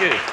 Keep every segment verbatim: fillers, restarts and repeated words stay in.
Thank you.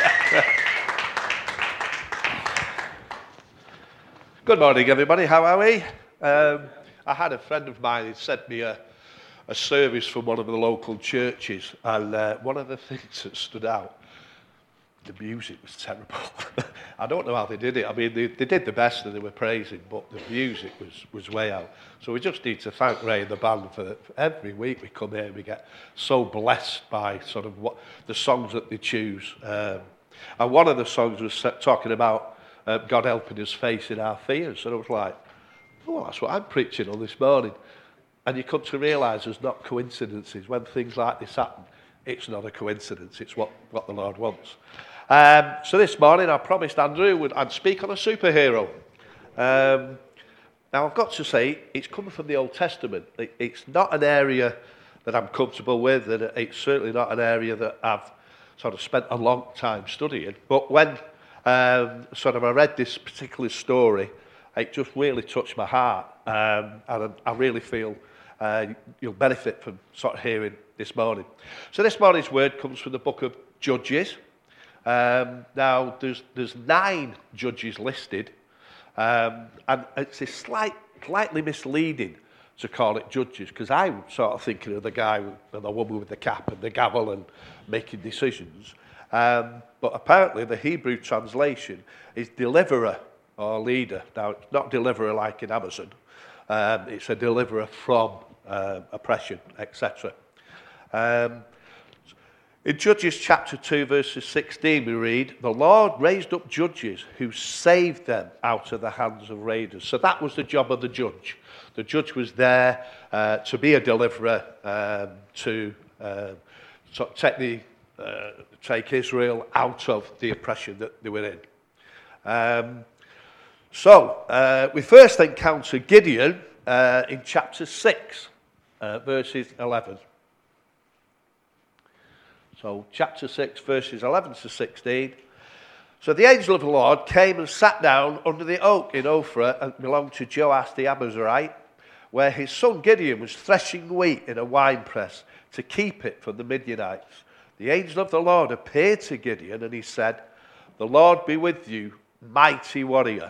Good morning, everybody. How are we? Um, I had a friend of mine who sent me a, a service from one of the local churches, and uh, one of the things that stood out, the music was terrible. I don't know how they did it. I mean, they, they did the best and they were praising, but the music was, was way out. So we just need to thank Ray and the band for, for every week we come here, we get so blessed by sort of what the songs that they choose. Um, and one of the songs was set, talking about uh, God helping us facing our fears. And I was like, oh, well, that's what I'm preaching on this morning. And you come to realise there's not coincidences. When things like this happen, it's not a coincidence. It's what, what the Lord wants. Um, so this morning I promised Andrew would, I'd speak on a superhero. Um, now I've got to say, it's coming from the Old Testament. It, it's not an area that I'm comfortable with, and it's certainly not an area that I've sort of spent a long time studying. But when um, sort of I read this particular story, it just really touched my heart, um, and I, I really feel uh, you'll benefit from sort of hearing this morning. So this morning's word comes from the book of Judges. Um, now, there's there's nine judges listed, um, and it's a slight, slightly misleading to call it judges, because I'm sort of thinking of the guy with, and the woman with the cap and the gavel and making decisions. Um, but apparently the Hebrew translation is deliverer or leader. Now, it's not deliverer like in Amazon. Um, it's a deliverer from uh, oppression, et cetera. Um, In Judges chapter two, verses sixteen, we read, the Lord raised up judges who saved them out of the hands of raiders. So that was the job of the judge. The judge was there uh, to be a deliverer, um, to uh, sort of take, the, uh, take Israel out of the oppression that they were in. Um, so uh, we first encounter Gideon uh, in chapter six, uh, verses eleven. So chapter six, verses eleven to sixteen. So the angel of the Lord came and sat down under the oak in Ophrah, and belonged to Joash the Abiezrite, where his son Gideon was threshing wheat in a winepress to keep it from the Midianites. The angel of the Lord appeared to Gideon, and he said, the Lord be with you, mighty warrior.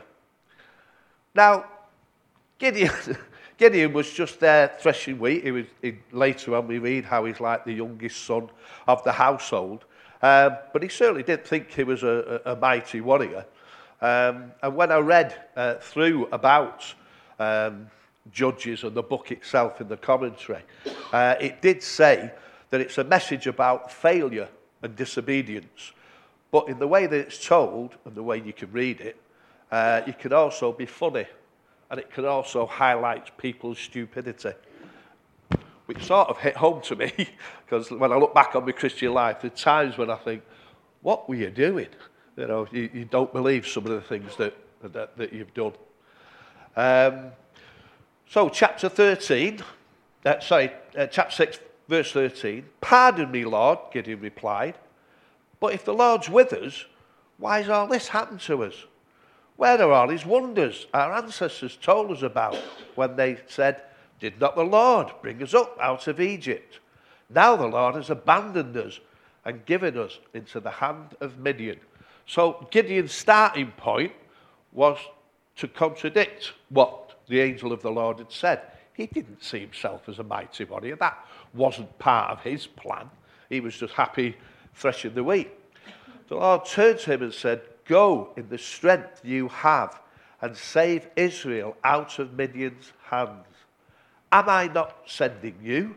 Now, Gideon... Gideon was just there threshing wheat. He was, he, later on we read how he's like the youngest son of the household. Um, but he certainly didn't think he was a, a, a mighty warrior. Um, and when I read uh, through about um, Judges and the book itself in the commentary, uh, it did say that it's a message about failure and disobedience. But in the way that it's told and the way you can read it, uh, you can also be funny. And it can also highlight people's stupidity, which sort of hit home to me, because when I look back on my Christian life, there are times when I think, what were you doing? You know, you, you don't believe some of the things that, that, that you've done. Um, so chapter thirteen, uh, sorry, uh, chapter six, verse thirteen, pardon me, Lord, Gideon replied, but if the Lord's with us, why has all this happened to us? Where are all his wonders our ancestors told us about when they said, did not the Lord bring us up out of Egypt? Now the Lord has abandoned us and given us into the hand of Midian. So Gideon's starting point was to contradict what the angel of the Lord had said. He didn't see himself as a mighty warrior. That wasn't part of his plan. He was just happy threshing the wheat. The Lord turned to him and said, go in the strength you have and save Israel out of Midian's hands. Am I not sending you?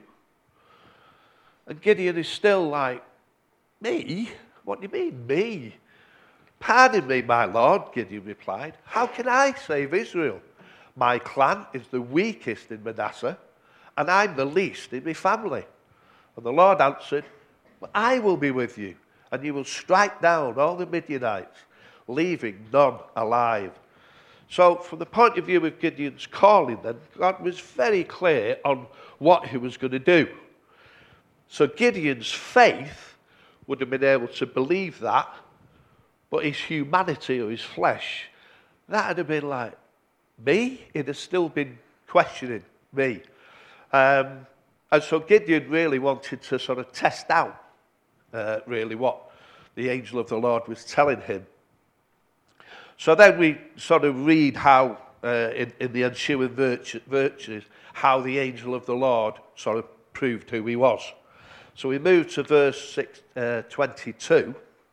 And Gideon is still like, me? What do you mean, me? Pardon me, my Lord, Gideon replied. How can I save Israel? My clan is the weakest in Manasseh, and I'm the least in my family. And the Lord answered, well, I will be with you, and you will strike down all the Midianites, leaving none alive. So from the point of view of Gideon's calling then, God was very clear on what he was going to do. So Gideon's faith would have been able to believe that, but his humanity or his flesh, that would have been like, me? He'd have still been questioning me. Um, and so Gideon really wanted to sort of test out uh, really what the angel of the Lord was telling him. So then we sort of read how, uh, in, in the ensuing virtue, virtues, how the angel of the Lord sort of proved who he was. So we move to verse six, uh, twenty-two.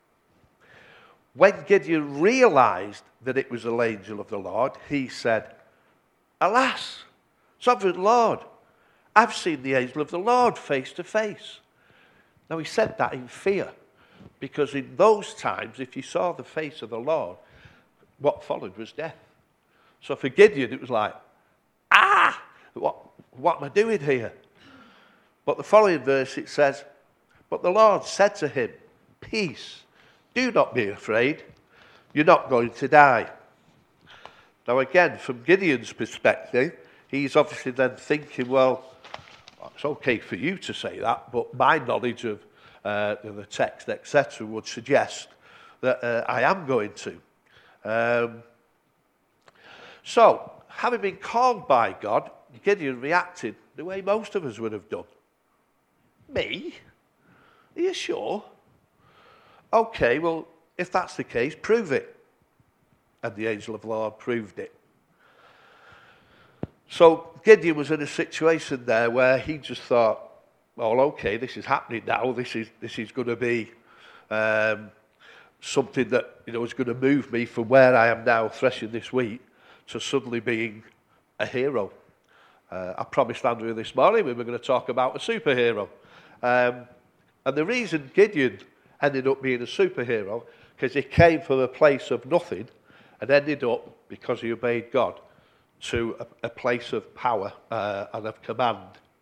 When Gideon realized that it was the angel of the Lord, he said, "Alas, sovereign Lord, I've seen the angel of the Lord face to face." Now he said that in fear, because in those times, if you saw the face of the Lord, what followed was death. So for Gideon, it was like, ah, what, what am I doing here? But the following verse, it says, "But the Lord said to him, 'Peace, do not be afraid. You're not going to die.'" Now again, from Gideon's perspective, he's obviously then thinking, well, it's okay for you to say that, but my knowledge of uh, the text, et cetera, would suggest that uh, I am going to. Um, so, having been called by God, Gideon reacted the way most of us would have done. Me? Are you sure? Okay, well, if that's the case, prove it. And the angel of the Lord proved it. So Gideon was in a situation there where he just thought, well, okay, this is happening now. This is this is going to be um, something that, you know, is going to move me from where I am now threshing this wheat to suddenly being a hero. Uh, I promised Andrew this morning we were going to talk about a superhero. Um, and the reason Gideon ended up being a superhero, because he came from a place of nothing and ended up, because he obeyed God, to a, a place of power uh, and of command.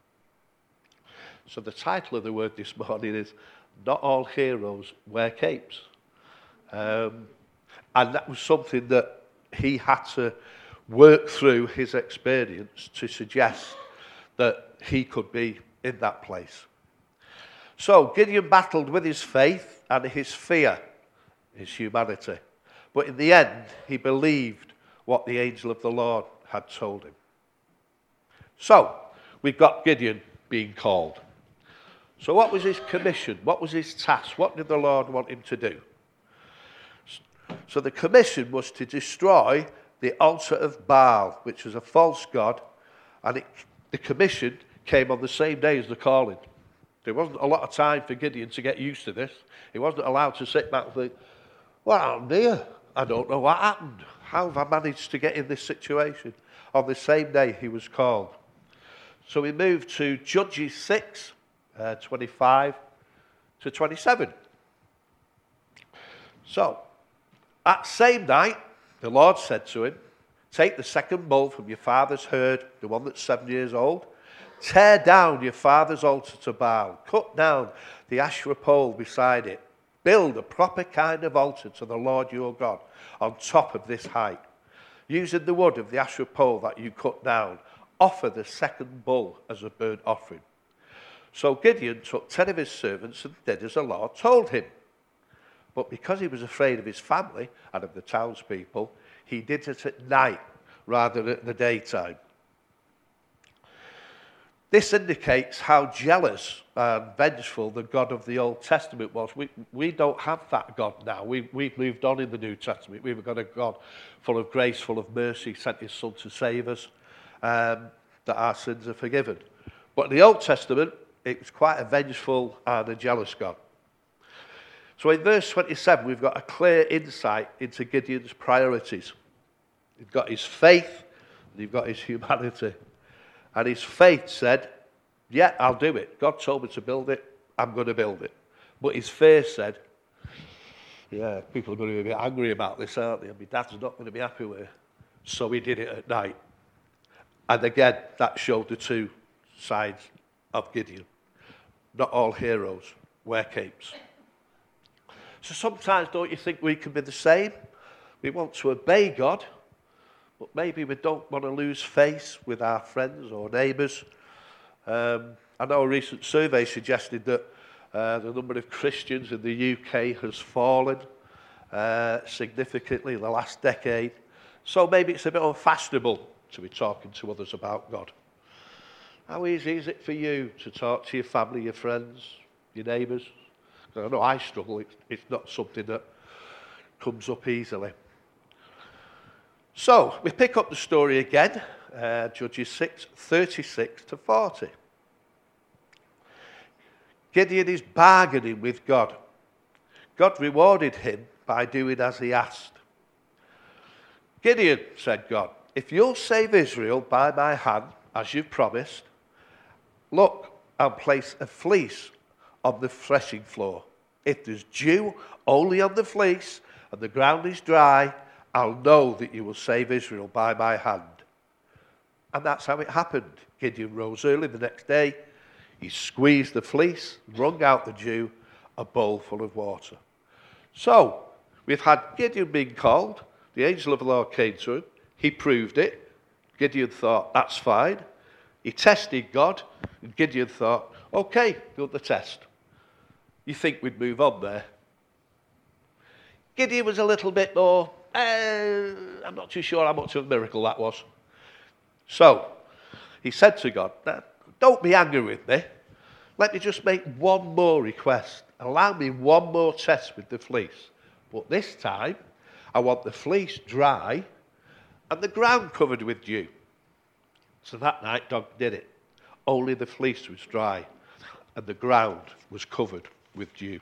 So the title of the word this morning is, "Not All Heroes Wear Capes." Um, and that was something that he had to work through his experience to suggest that he could be in that place. So Gideon battled with his faith and his fear, his humanity. But in the end, he believed what the angel of the Lord had told him. So, we've got Gideon being called. So what was his commission? What was his task? What did the Lord want him to do? So the commission was to destroy the altar of Baal, which was a false god, and it, the commission came on the same day as the calling. There wasn't a lot of time for Gideon to get used to this. He wasn't allowed to sit back and think, what happened here? I don't know what happened. How have I managed to get in this situation? On the same day he was called. So we moved to Judges six, uh, twenty-five to twenty-seven. So, that same night, the Lord said to him, "Take the second bull from your father's herd, the one that's seven years old. Tear down your father's altar to Baal. Cut down the Asherah pole beside it. Build a proper kind of altar to the Lord your God on top of this height. Using the wood of the Asherah pole that you cut down, offer the second bull as a burnt offering." So Gideon took ten of his servants and did as the Lord told him. But because he was afraid of his family and of the townspeople, he did it at night rather than at the daytime. This indicates how jealous and vengeful the God of the Old Testament was. We, we don't have that God now. We, we've moved on in the New Testament. We've got a God full of grace, full of mercy, sent his Son to save us, um, that our sins are forgiven. But in the Old Testament, it was quite a vengeful and a jealous God. So in verse twenty-seven, we've got a clear insight into Gideon's priorities. You've got his faith, and you've got his humanity. And his faith said, yeah, I'll do it. God told me to build it. I'm going to build it. But his fear said, yeah, people are going to be a bit angry about this, aren't they? And my dad's not going to be happy with it. So he did it at night. And again, that showed the two sides of Gideon. Not all heroes wear capes. So sometimes don't you think we can be the same? We want to obey God, but maybe we don't want to lose face with our friends or neighbours. Um, I know a recent survey suggested that uh, the number of Christians in the U K has fallen uh, significantly in the last decade. So maybe it's a bit unfashionable to be talking to others about God. How easy is it for you to talk to your family, your friends, your neighbours? I know I struggle. It's, it's not something that comes up easily. So, we pick up the story again, uh, Judges six, thirty-six to forty. Gideon is bargaining with God. God rewarded him by doing as he asked. Gideon, said God, if you'll save Israel by my hand, as you've promised, look, I'll place a fleece on the threshing floor. If there's dew only on the fleece and the ground is dry, I'll know that you will save Israel by my hand. And that's how it happened. Gideon rose early the next day. He squeezed the fleece, wrung out the dew, a bowl full of water. So, we've had Gideon being called. The angel of the Lord came to him. He proved it. Gideon thought, that's fine. He tested God. And Gideon thought, okay, got the test. You think we'd move on there? Gideon was a little bit more, uh, I'm not too sure how much of a miracle that was. So, he said to God, don't be angry with me. Let me just make one more request. Allow me one more test with the fleece. But this time, I want the fleece dry and the ground covered with dew. So that night, God did it. Only the fleece was dry and the ground was covered with dew.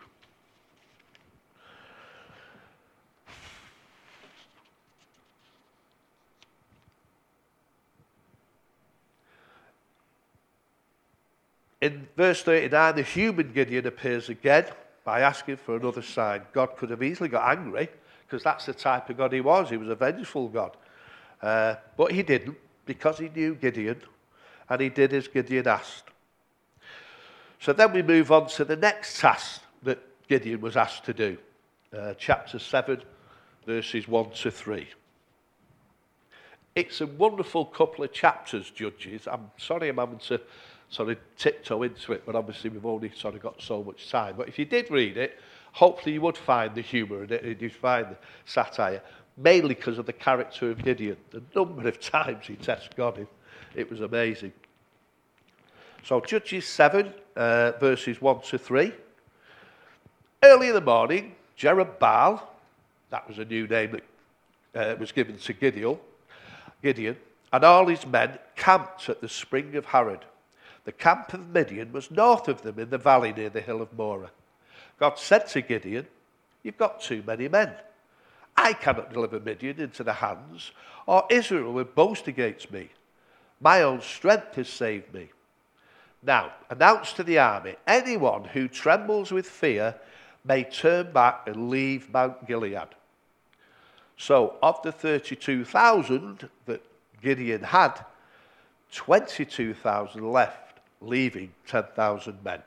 In verse thirty-nine, the human Gideon appears again by asking for another sign. God could have easily got angry, because that's the type of God he was. He was a vengeful God. Uh, but he didn't, because he knew Gideon, and he did as Gideon asked. So then we move on to the next task that Gideon was asked to do. Uh, chapter seven, verses one to three. It's a wonderful couple of chapters, Judges. I'm sorry I'm having to sort of tiptoe into it, but obviously we've only sort of got so much time. But if you did read it, hopefully you would find the humour in it, and you'd find the satire, mainly because of the character of Gideon. The number of times he tests God, it, it was amazing. So Judges seven, uh, verses one to three. Early in the morning, Jerubbaal, that was a new name that uh, was given to Gideon, Gideon, and all his men camped at the spring of Harod. The camp of Midian was north of them in the valley near the hill of Moreh. God said to Gideon, you've got too many men. I cannot deliver Midian into the hands, or Israel will boast against me. My own strength has saved me. Now, announce to the army, anyone who trembles with fear may turn back and leave Mount Gilead. So, of the thirty-two thousand that Gideon had, twenty-two thousand left, leaving ten thousand men.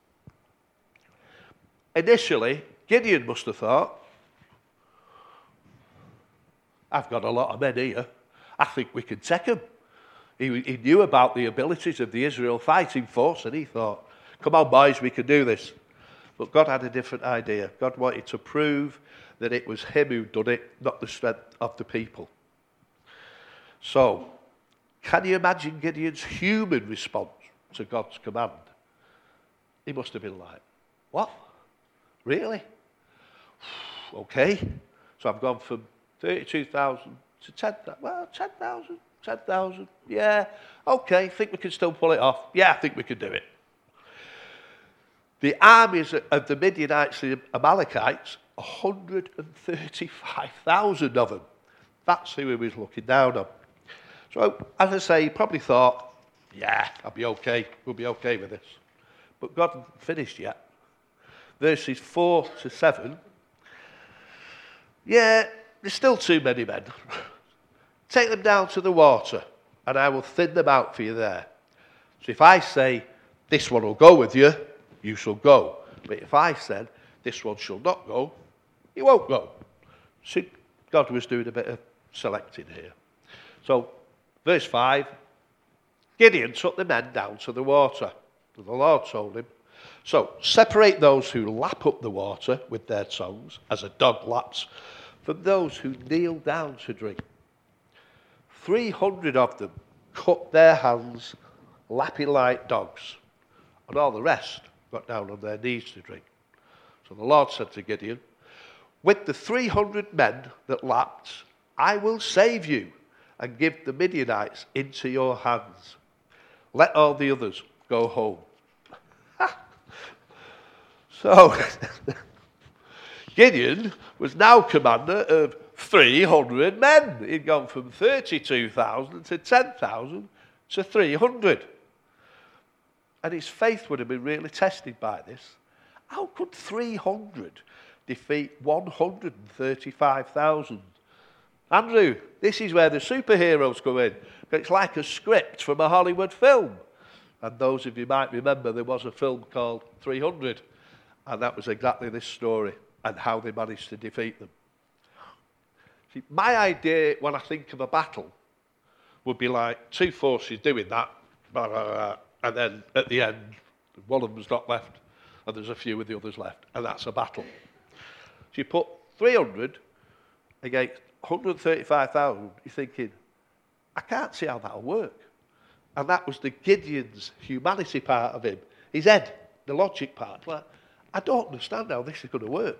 Initially, Gideon must have thought, I've got a lot of men here. I think we can take them. He, he knew about the abilities of the Israel fighting force, and he thought, come on, boys, we can do this. But God had a different idea. God wanted to prove that it was him who'd done it, not the strength of the people. So, can you imagine Gideon's human response to God's command? He must have been like, what? Really? Okay. So I've gone from thirty-two thousand to ten thousand. Well, ten thousand, ten thousand. Yeah. Okay, think we can still pull it off. Yeah, I think we can do it. The armies of the Midianites and Amalekites, one hundred thirty-five thousand of them. That's who he was looking down on. So, as I say, he probably thought, yeah, I'll be okay. We'll be okay with this. But God hadn't finished yet. Verses four to seven. Yeah, there's still too many men. Take them down to the water, and I will thin them out for you there. So if I say, this one will go with you, you shall go. But if I said, this one shall not go, he won't go. See, God was doing a bit of selecting here. So, verse five, Gideon took the men down to the water. And the Lord told him, so separate those who lap up the water with their tongues, as a dog laps, from those who kneel down to drink. Three hundred of them cut their hands, lapping like dogs, and all the rest got down on their knees to drink. So the Lord said to Gideon, with the three hundred men that lapped, I will save you and give the Midianites into your hands. Let all the others go home. So, Gideon was now commander of three hundred men. He'd gone from thirty-two thousand to ten thousand to three hundred. And his faith would have been really tested by this. How could three hundred defeat one hundred thirty-five thousand? Andrew, this is where the superheroes come in. It's like a script from a Hollywood film. And those of you might remember there was a film called three hundred. And that was exactly this story and how they managed to defeat them. See, my idea when I think of a battle would be like two forces doing that, blah, blah, blah, and then at the end, one of them's not left, and there's a few of the others left, and that's a battle. So you put three hundred against one hundred thirty-five thousand, you're thinking, I can't see how that'll work. And that was the Gideon's humanity part of him, his head, the logic part. Like, I don't understand how this is going to work.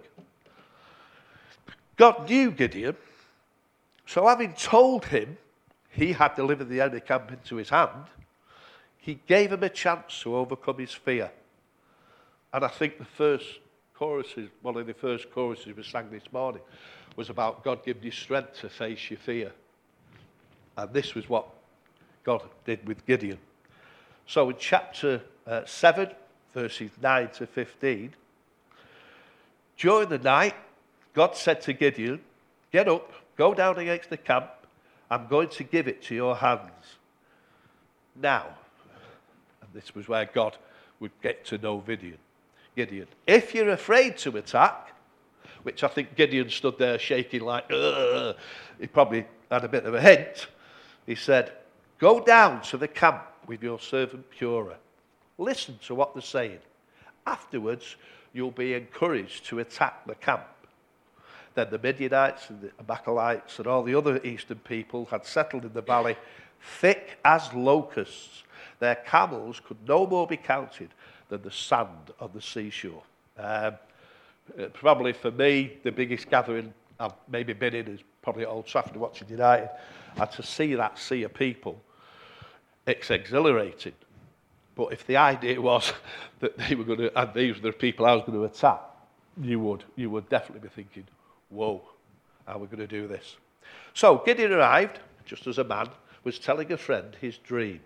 God knew Gideon, so having told him he had delivered the enemy camp into his hand, he gave him a chance to overcome his fear. And I think the first choruses, one of the first choruses we sang this morning, was about God giving you strength to face your fear. And this was what God did with Gideon. So in chapter uh, seven, verses nine to fifteen, during the night, God said to Gideon, get up, go down against the camp, I'm going to give it to your hands. Now, and this was where God would get to know Gideon. Gideon, if you're afraid to attack, which I think Gideon stood there shaking like, ugh, he probably had a bit of a hint, he said, go down to the camp with your servant Purah. Listen to what they're saying. Afterwards, you'll be encouraged to attack the camp. Then the Midianites and the Amalekites and all the other eastern people had settled in the valley, thick as locusts. Their camels could no more be counted than the sand on the seashore. Um, probably for me, the biggest gathering I've maybe been in is probably at Old Trafford watching United. And to see that sea of people, it's exhilarating. But if the idea was that they were going to, and these were the people I was going to attack, you would, you would definitely be thinking, whoa, how are we going to do this? So Gideon arrived, just as a man, was telling a friend his dream.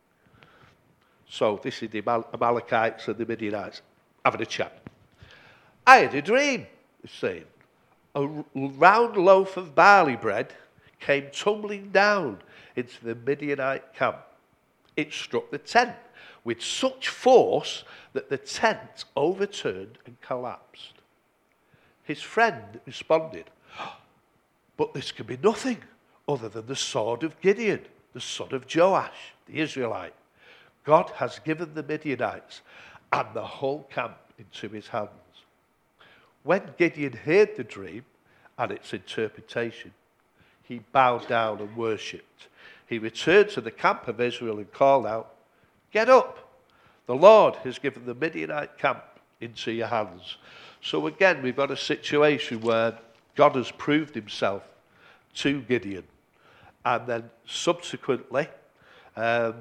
So this is the Amalekites and the Midianites having a chat. I had a dream, he's saying. A round loaf of barley bread came tumbling down into the Midianite camp. It struck the tent with such force that the tent overturned and collapsed. His friend responded, but this can be nothing other than the sword of Gideon, the son of Joash, the Israelite. God has given the Midianites and the whole camp into his hands. When Gideon heard the dream and its interpretation, he bowed down and worshipped. He returned to the camp of Israel and called out, get up, the Lord has given the Midianite camp into your hands. So again, we've got a situation where God has proved himself to Gideon. And then subsequently, um,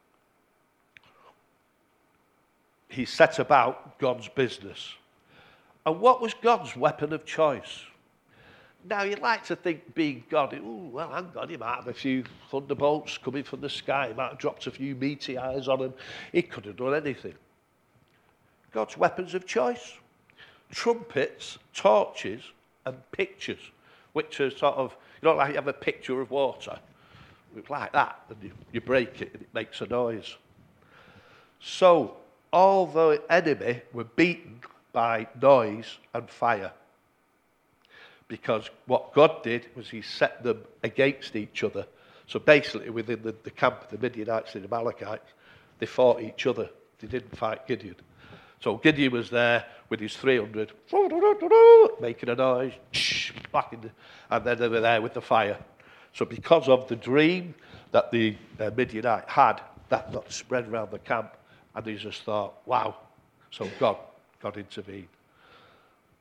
he set about God's business. And what was God's weapon of choice? Now, you'd like to think being God, oh, well, hang on, he might have a few thunderbolts coming from the sky. He might have dropped a few meteors on him. He could have done anything. God's weapons of choice. Trumpets, torches, and pictures, which are sort of, you know, like you have a picture of water. It's like that, and you, you break it, and it makes a noise. So, all the enemy were beaten by noise and fire. Because what God did was he set them against each other. So basically within the, the camp of the Midianites and the Amalekites, they fought each other. They didn't fight Gideon. So Gideon was there with his three hundred, making a noise, back in the, and then they were there with the fire. So because of the dream that the uh, Midianite had, that got spread around the camp, and he just thought, wow. So God, God intervened.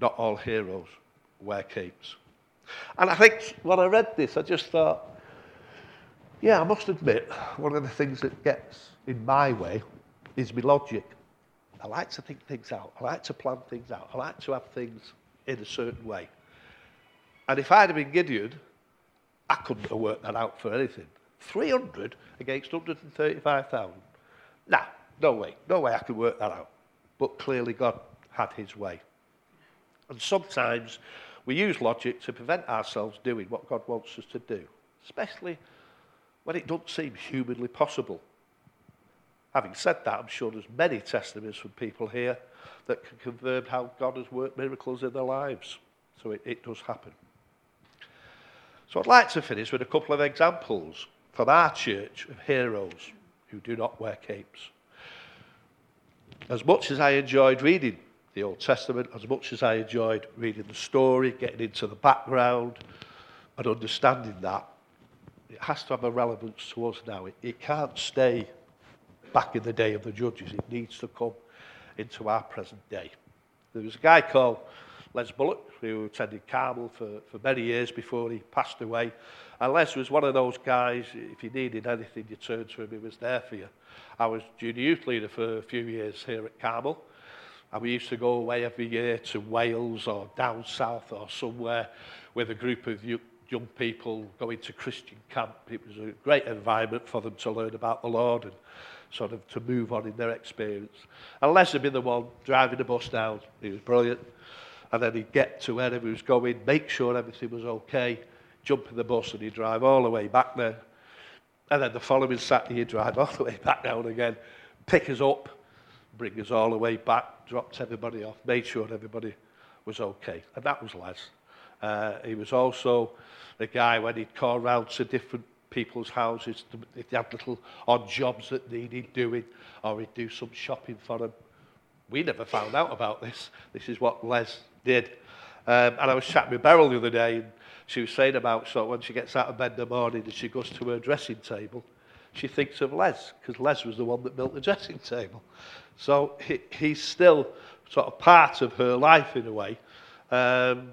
not all heroes wear capes. And I think when I read this, I just thought, yeah, I must admit, one of the things that gets in my way is my logic. I like to think things out. I like to plan things out. I like to have things in a certain way. And if I'd have been Gideon, I couldn't have worked that out for anything. three hundred against one hundred thirty-five thousand. Nah, no way. No way I could work that out. But clearly God had his way. And sometimes we use logic to prevent ourselves doing what God wants us to do, especially when it doesn't seem humanly possible. Having said that, I'm sure there's many testimonies from people here that can confirm how God has worked miracles in their lives. So it, it does happen. So I'd like to finish with a couple of examples from our church of heroes who do not wear capes. As much as I enjoyed reading the Old Testament, as much as I enjoyed reading the story, getting into the background and understanding that, it has to have a relevance to us now. It, it can't stay back in the day of the judges. It needs to come into our present day. There was a guy called Les Bullock who attended Carmel for, for many years before he passed away. And Les was one of those guys, if you needed anything, you turned to him, he was there for you. I was junior youth leader for a few years here at Carmel. And we used to go away every year to Wales or down south or somewhere with a group of young people going to Christian camp. It was a great environment for them to learn about the Lord and sort of to move on in their experience. And Les had been the one driving the bus down. He was brilliant. And then he'd get to wherever he was going, make sure everything was okay, jump in the bus and he'd drive all the way back there. And then the following Saturday he'd drive all the way back down again, pick us up, bring us all the way back, dropped everybody off, made sure everybody was okay. And that was Les. Uh, he was also the guy when he'd call round to different people's houses, to, if they had little odd jobs that needed doing, or he'd do some shopping for them. We never found out about this. This is what Les did. Um, and I was chatting with Beryl the other day, and she was saying about so when she gets out of bed in the morning and she goes to her dressing table, she thinks of Les, because Les was the one that built the dressing table. So he, he's still sort of part of her life in a way. Um,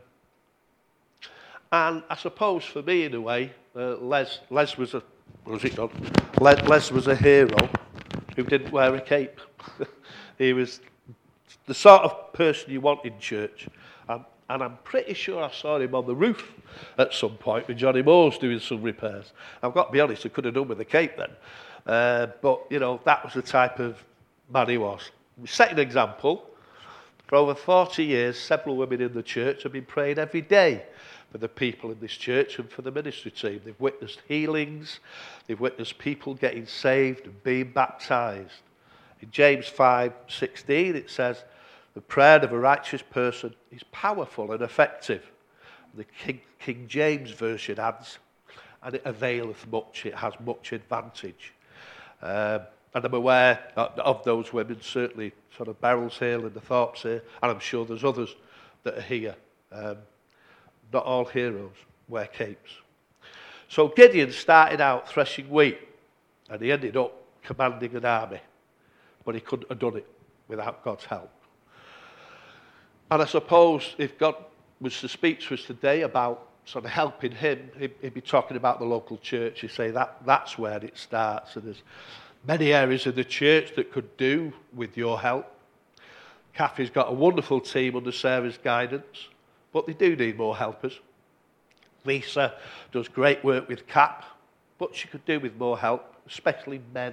and I suppose for me, in a way, uh, Les, Les was a, was it not? Les, Les was a hero who didn't wear a cape. He was the sort of person you want in church. Um, and I'm pretty sure I saw him on the roof at some point with Johnny Moores doing some repairs. I've got to be honest, I could have done with a cape then. Uh, but, you know, that was the type of man he was. We set an example. For over forty years, several women in the church have been praying every day for the people in this church and for the ministry team. They've witnessed healings. They've witnessed people getting saved and being baptized. In James five sixteen, it says, the prayer of a righteous person is powerful and effective. The King, King James Version adds, and it availeth much, it has much advantage. Um, and I'm aware of those women, certainly sort of Beryl's here and the Thorpes here, and I'm sure there's others that are here. Um, not all heroes wear capes. So Gideon started out threshing wheat, and he ended up commanding an army. But he couldn't have done it without God's help. And I suppose if God was to speak to us today about sort of helping him, he'd, he'd be talking about the local church. He'd say that that's where it starts. And there's many areas of the church that could do with your help. Kathy's got a wonderful team under Sarah's guidance, but they do need more helpers. Lisa does great work with C A P, but she could do with more help, especially men.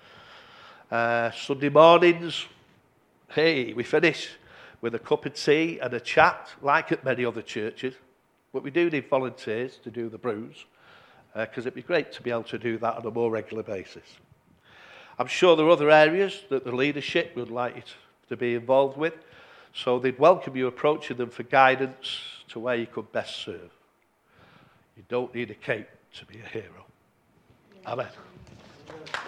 Uh, Sunday mornings, hey, we finish with a cup of tea and a chat, like at many other churches. But we do need volunteers to do the brews, because uh, it'd be great to be able to do that on a more regular basis. I'm sure there are other areas that the leadership would like you to be involved with, so they'd welcome you approaching them for guidance to where you could best serve. You don't need a cape to be a hero. Amen.